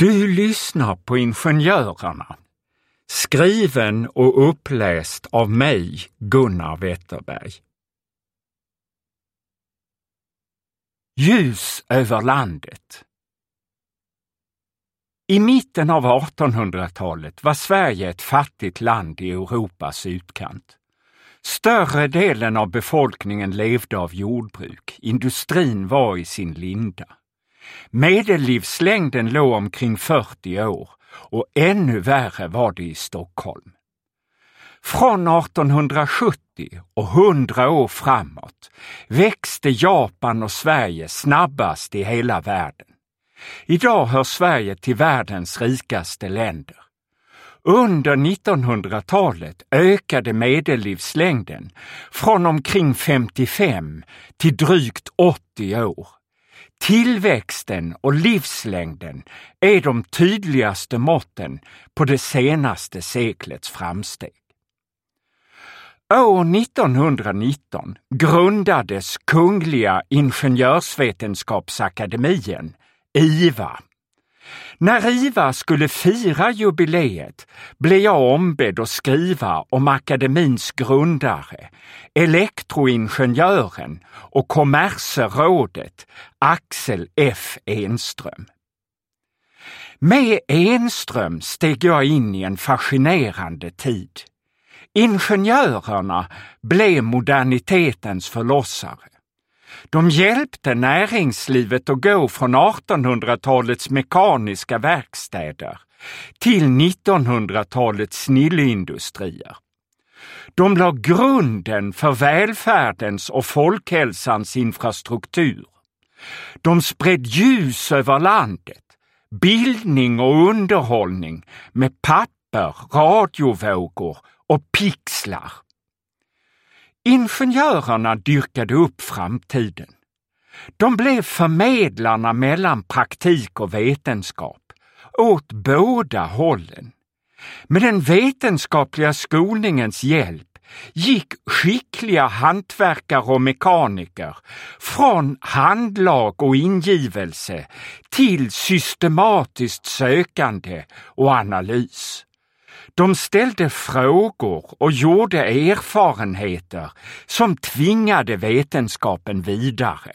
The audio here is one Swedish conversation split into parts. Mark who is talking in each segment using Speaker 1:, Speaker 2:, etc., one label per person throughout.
Speaker 1: Du lyssnar på Ingenjörerna, skriven och uppläst av mig, Gunnar Wetterberg. Ljus över landet. I mitten av 1800-talet var Sverige ett fattigt land i Europas utkant. Större delen av befolkningen levde av jordbruk, industrin var i sin linda. Medellivslängden låg omkring 40 år och ännu värre var det i Stockholm. Från 1870 och 100 år framåt växte Japan och Sverige snabbast i hela världen. Idag hör Sverige till världens rikaste länder. Under 1900-talet ökade medellivslängden från omkring 55 till drygt 80 år. Tillväxten och livslängden är de tydligaste måtten på det senaste seklets framsteg. År 1919 grundades Kungliga Ingenjörsvetenskapsakademien, IVA. När IVA skulle fira jubileet blev jag ombedd att skriva om akademins grundare, elektroingenjören och kommerserådet Axel F. Enström. Med Enström steg jag in i en fascinerande tid. Ingenjörerna blev modernitetens förlossare. De hjälpte näringslivet att gå från 1800-talets mekaniska verkstäder till 1900-talets snilleindustrier. De la grunden för välfärdens och folkhälsans infrastruktur. De spred ljus över landet, bildning och underhållning med papper, radiovågor och pixlar. Ingenjörerna dyrkade upp framtiden. De blev förmedlarna mellan praktik och vetenskap, åt båda hållen. Med den vetenskapliga skolningens hjälp gick skickliga hantverkare och mekaniker från handlag och ingivelse till systematiskt sökande och analys. De ställde frågor och gjorde erfarenheter som tvingade vetenskapen vidare.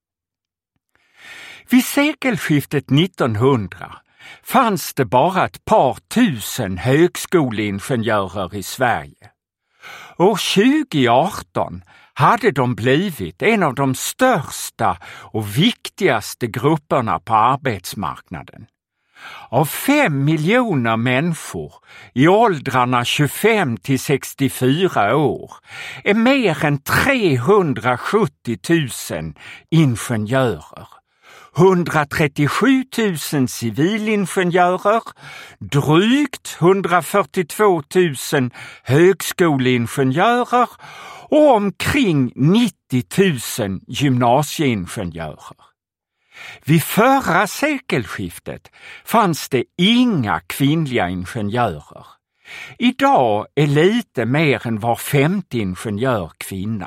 Speaker 1: Vid sekelskiftet 1900 fanns det bara ett par tusen högskoleingenjörer i Sverige. År 2018 hade de blivit en av de största och viktigaste grupperna på arbetsmarknaden. Av 5 miljoner människor i åldrarna 25 till 64 år är mer än 370 000 ingenjörer. 137 000 civilingenjörer, drygt 142 000 högskoleingenjörer och omkring 90 000 gymnasieingenjörer. Vid förra sekelskiftet fanns det inga kvinnliga ingenjörer. Idag är lite mer än var 5:e ingenjör kvinna.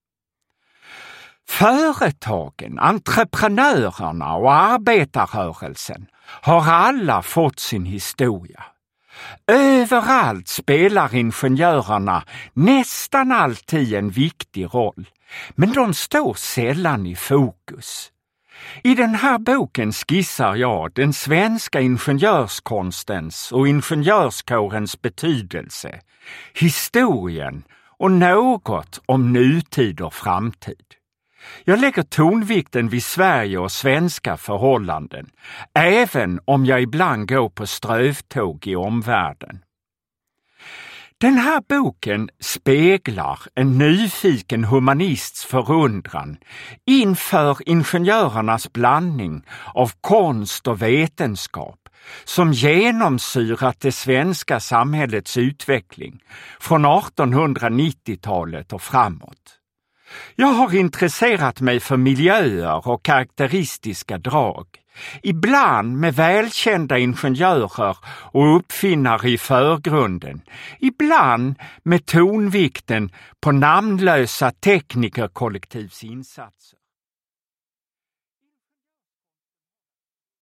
Speaker 1: Företagen, entreprenörerna och arbetarrörelsen har alla fått sin historia. Överallt spelar ingenjörerna nästan alltid en viktig roll, men de står sällan i fokus. I den här boken skissar jag den svenska ingenjörskonstens och ingenjörskårens betydelse, historien och något om nutid och framtid. Jag lägger tonvikten vid Sverige och svenska förhållanden, även om jag ibland går på strövtåg i omvärlden. Den här boken speglar en nyfiken humanists förundran inför ingenjörernas blandning av konst och vetenskap som genomsyrat det svenska samhällets utveckling från 1890-talet och framåt. Jag har intresserat mig för miljöer och karaktäristiska drag, ibland med välkända ingenjörer och uppfinnare i förgrunden, ibland med tonvikten på namnlösa teknikerkollektivs insatser.